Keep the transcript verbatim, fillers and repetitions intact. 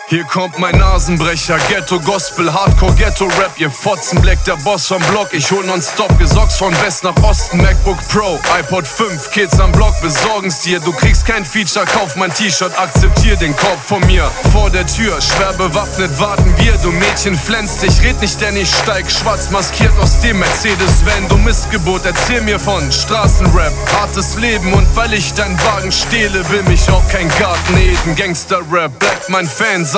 Hier kommt mein Nasenbrecher, Ghetto Gospel, Hardcore Ghetto Rap. Ihr Fotzen, Black, der Boss vom Block. Ich hol nonstop Gesocks von West nach Osten. MacBook Pro, iPod fünf, Kids am Block besorgen's dir. Du kriegst kein Feature, kauf mein T-Shirt, akzeptier den Korb von mir. Vor der Tür, schwer bewaffnet warten wir. Du Mädchen flänzt, ich red nicht, denn ich steig schwarz maskiert aus dem Mercedes-Van. Du Missgeburt, erzähl mir von Straßenrap, hartes Leben. Und weil ich deinen Wagen stehle, will mich auch kein Garten eden. Gangster-Rap, bleibt mein Fan.